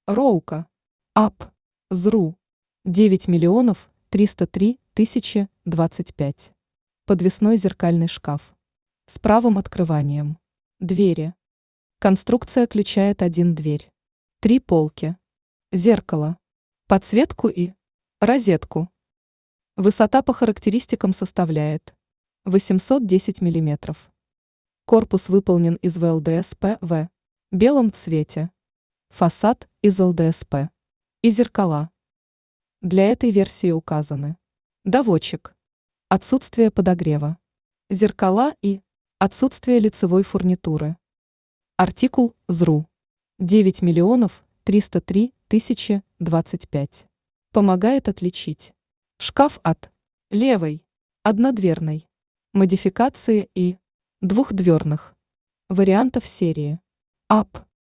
Роука. АП. ЗРУ. 9 миллионов 303 тысячи 25. Подвесной зеркальный шкаф. С правым открыванием. Двери. Конструкция включает один дверь. 3 полки. Зеркало. Подсветку и розетку. Высота по характеристикам составляет 810 мм. Корпус выполнен из ВЛДСП в белом цвете. Фасад из ЛДСП. И зеркала. Для этой версии указаны доводчик, отсутствие подогрева, зеркала и отсутствие лицевой фурнитуры. Артикул ЗРУ. 9 миллионов 303 тысячи 25. Помогает отличить шкаф от левой, однодверной, модификации и двухдверных вариантов серии АП.